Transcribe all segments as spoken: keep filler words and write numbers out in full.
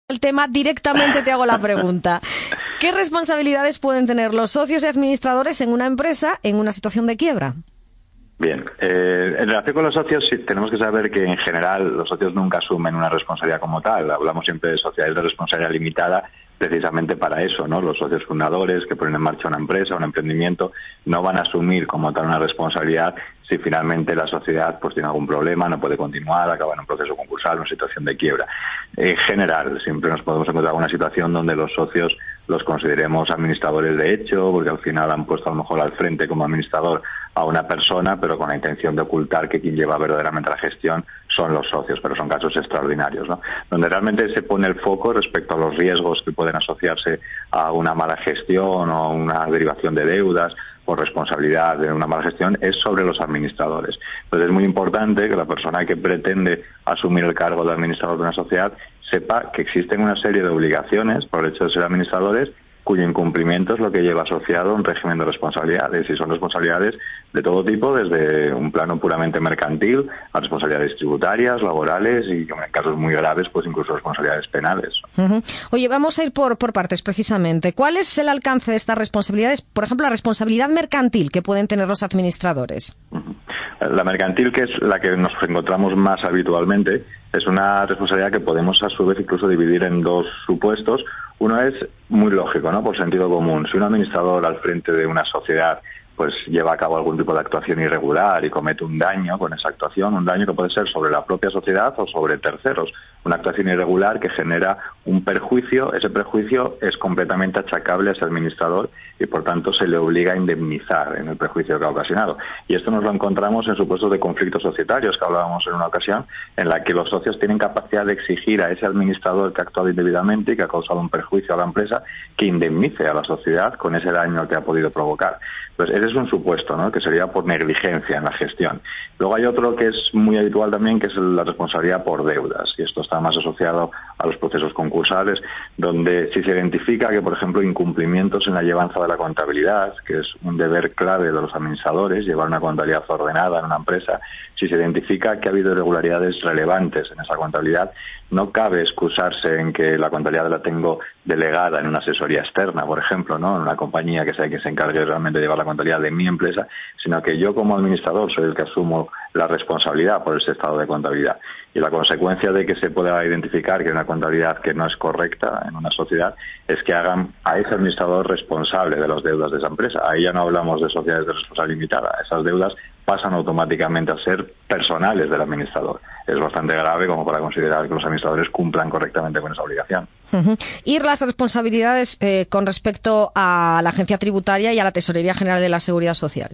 El tema, directamente te hago la pregunta. ¿Qué responsabilidades pueden tener los socios y administradores en una empresa en una situación de quiebra? Bien, eh, en relación con los socios, sí, tenemos que saber que en general los socios nunca asumen una responsabilidad como tal. Hablamos siempre de sociedades de responsabilidad limitada precisamente para eso, ¿no? Los socios fundadores que ponen en marcha una empresa, un emprendimiento, no van a asumir como tal una responsabilidad si finalmente la sociedad pues tiene algún problema, no puede continuar, acaba en un proceso concursal, una situación de quiebra. En general, siempre nos podemos encontrar en una situación donde los socios los consideremos administradores de hecho, porque al final han puesto a lo mejor al frente como administrador a una persona, pero con la intención de ocultar que quien lleva verdaderamente la gestión son los socios, pero son casos extraordinarios, ¿no? Donde realmente se pone el foco respecto a los riesgos que pueden asociarse a una mala gestión o a una derivación de deudas por responsabilidad de una mala gestión es sobre los administradores. Entonces es muy importante que la persona que pretende asumir el cargo de administrador de una sociedad sepa que existen una serie de obligaciones por el hecho de ser administradores cuyo incumplimiento es lo que lleva asociado un régimen de responsabilidades, y son responsabilidades de todo tipo, desde un plano puramente mercantil a responsabilidades tributarias, laborales y, en casos muy graves, pues incluso responsabilidades penales. Uh-huh. Oye, vamos a ir por, por partes precisamente. ¿Cuál es el alcance de estas responsabilidades? Por ejemplo, la responsabilidad mercantil que pueden tener los administradores. Uh-huh. La mercantil, que es la que nos encontramos más habitualmente, es una responsabilidad que podemos a su vez incluso dividir en dos supuestos. Uno es muy lógico, ¿no? Por sentido común. Si un administrador al frente de una sociedad pues lleva a cabo algún tipo de actuación irregular y comete un daño con esa actuación, un daño que puede ser sobre la propia sociedad o sobre terceros, una actuación irregular que genera un perjuicio, ese perjuicio es completamente achacable a ese administrador y por tanto se le obliga a indemnizar en el perjuicio que ha ocasionado. Y esto nos lo encontramos en supuestos de conflictos societarios que hablábamos en una ocasión, en la que los socios tienen capacidad de exigir a ese administrador que ha actuado indebidamente y que ha causado un perjuicio a la empresa que indemnice a la sociedad con ese daño que ha podido provocar. Pues ese es un supuesto, ¿no? Que sería por negligencia en la gestión. Luego hay otro que es muy habitual también, que es la responsabilidad por deudas, y esto está más asociado a los procesos concursales, donde si se identifica que, por ejemplo, incumplimientos en la llevanza de la contabilidad, que es un deber clave de los administradores, llevar una contabilidad ordenada en una empresa, si se identifica que ha habido irregularidades relevantes en esa contabilidad, no cabe excusarse en que la contabilidad la tengo delegada en una asesoría externa, por ejemplo, ¿no? En una compañía que sea que se encargue realmente de llevar la contabilidad de mi empresa, sino que yo como administrador soy el que asumo la responsabilidad por ese estado de contabilidad. Y la consecuencia de que se pueda identificar que hay una contabilidad que no es correcta en una sociedad es que hagan a ese administrador responsable de las deudas de esa empresa. Ahí ya no hablamos de sociedades de responsabilidad limitada. Esas deudas pasan automáticamente a ser personales del administrador. Es bastante grave como para considerar que los administradores cumplan correctamente con esa obligación. Uh-huh. Y las responsabilidades eh, con respecto a la Agencia Tributaria y a la Tesorería General de la Seguridad Social.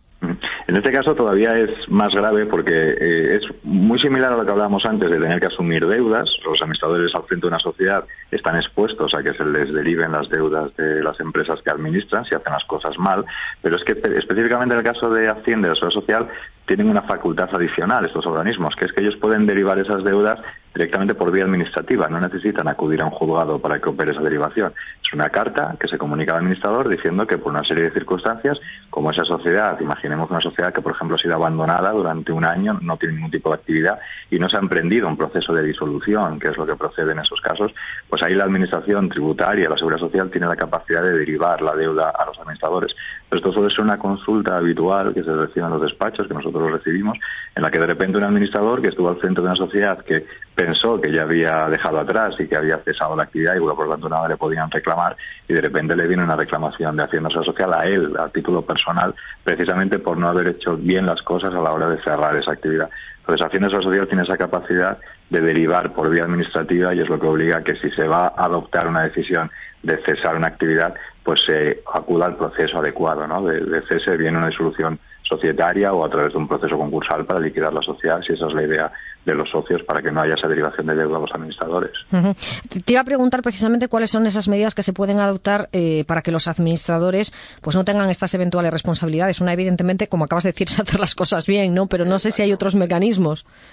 En este caso todavía es más grave porque eh, es muy similar a lo que hablábamos antes de tener que asumir deudas. Los administradores al frente de una sociedad están expuestos a que se les deriven las deudas de las empresas que administran si hacen las cosas mal, pero es que específicamente en el caso de Hacienda y la Seguridad Social tienen una facultad adicional estos organismos, que es que ellos pueden derivar esas deudas directamente por vía administrativa, no necesitan acudir a un juzgado para que opere esa derivación. Es una carta que se comunica al administrador diciendo que por una serie de circunstancias, como esa sociedad, imaginemos una sociedad que por ejemplo ha sido abandonada durante un año, no tiene ningún tipo de actividad y no se ha emprendido un proceso de disolución, que es lo que procede en esos casos, pues ahí la administración tributaria, la Seguridad Social, tiene la capacidad de derivar la deuda a los administradores. Pero esto suele ser una consulta habitual que se recibe en los despachos, que nosotros lo recibimos, en la que de repente un administrador que estuvo al frente de una sociedad que pensó que ya había dejado atrás y que había cesado la actividad y por lo tanto nada le podían reclamar, y de repente le viene una reclamación de Hacienda Social a él, a título personal, precisamente por no haber hecho bien las cosas a la hora de cerrar esa actividad. Entonces Hacienda Social tiene esa capacidad de derivar por vía administrativa y es lo que obliga a que si se va a adoptar una decisión de cesar una actividad, pues se acuda al proceso adecuado, ¿no? De, de cese, viene una disolución societaria o a través de un proceso concursal para liquidar la sociedad, si esa es la idea de los socios, para que no haya esa derivación de deuda a los administradores. Uh-huh. Te iba a preguntar precisamente cuáles son esas medidas que se pueden adoptar eh, para que los administradores pues no tengan estas eventuales responsabilidades. Una, evidentemente, como acabas de decir, es hacer las cosas bien, ¿no? Pero no sé si hay otros mecanismos.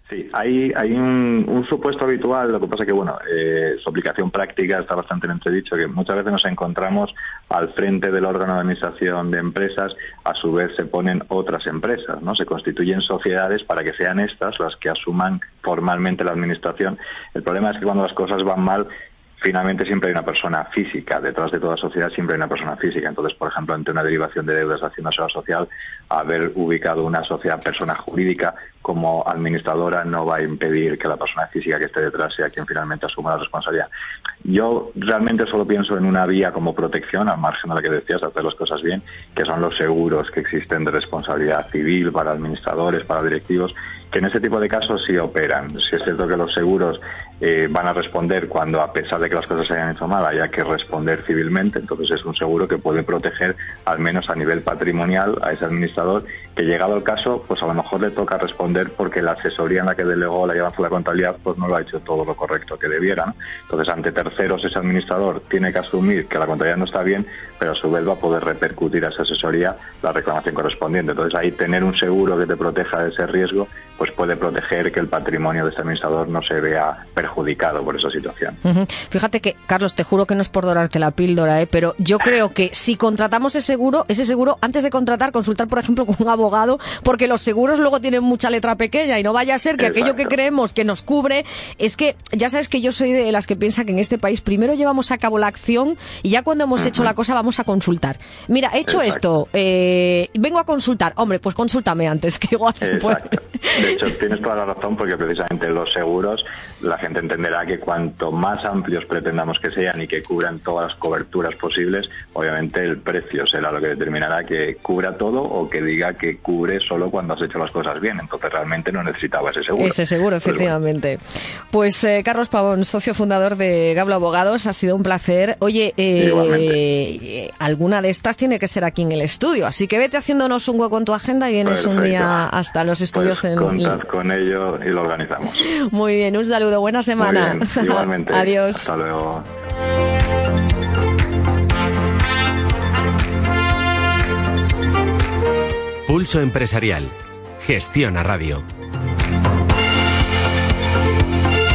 Sí, hay, hay un, un supuesto habitual, lo que pasa que, bueno, eh, su aplicación práctica está bastante en entredicho, que muchas veces nos encontramos al frente del órgano de administración de empresas, a su vez se ponen otras empresas, ¿no? Se constituyen sociedades para que sean estas las que asuman formalmente la administración. El problema es que cuando las cosas van mal, finalmente siempre hay una persona física, detrás de toda sociedad siempre hay una persona física. Entonces, por ejemplo, ante una derivación de deudas de Hacienda Social, haber ubicado una sociedad persona jurídica como administradora no va a impedir que la persona física que esté detrás sea quien finalmente asuma la responsabilidad. Yo realmente solo pienso en una vía como protección, al margen de la que decías, hacer las cosas bien, que son los seguros que existen de responsabilidad civil para administradores, para directivos, que en ese tipo de casos sí operan. Si es cierto que los seguros eh, van a responder cuando, a pesar de que las cosas se hayan hecho mal, haya que responder civilmente, entonces es un seguro que puede proteger, al menos a nivel patrimonial, a ese administrador, que llegado el caso, pues a lo mejor le toca responder porque la asesoría en la que delegó la llevanza de la contabilidad pues no lo ha hecho todo lo correcto que debiera, ¿no? Entonces, ante terceros, ese administrador tiene que asumir que la contabilidad no está bien, pero a su vez va a poder repercutir a esa asesoría la reclamación correspondiente. Entonces, ahí tener un seguro que te proteja de ese riesgo pues puede proteger que el patrimonio de este administrador no se vea perjudicado por esa situación. Uh-huh. Fíjate que, Carlos, te juro que no es por dorarte la píldora, ¿eh? Pero yo creo que si contratamos ese seguro, ese seguro, antes de contratar, consultar, por ejemplo, con un abogado, porque los seguros luego tienen mucha letra pequeña y no vaya a ser que Exacto. aquello que creemos que nos cubre, es que ya sabes que yo soy de las que piensa que en este país primero llevamos a cabo la acción y ya cuando hemos uh-huh. hecho la cosa vamos a consultar. Mira, he hecho Exacto. esto, eh, vengo a consultar. Hombre, pues consúltame antes, que igual se puede. De hecho, tienes toda la razón, porque precisamente los seguros, la gente entenderá que cuanto más amplios pretendamos que sean y que cubran todas las coberturas posibles, obviamente el precio será lo que determinará que cubra todo o que diga que cubre solo cuando has hecho las cosas bien. Entonces realmente no necesitaba ese seguro. Ese seguro, efectivamente. Pues, bueno. pues eh, Carlos Pavón, socio fundador de Gablo Abogados, ha sido un placer. Oye, eh, eh, alguna de estas tiene que ser aquí en el estudio, así que vete haciéndonos un hueco en tu agenda y vienes Perfecto. un día hasta los estudios pues en... Contad con ello y lo organizamos. Muy bien, un saludo, buena semana. Muy bien, igualmente. Adiós. Hasta luego. Pulso Empresarial. Gestiona Radio.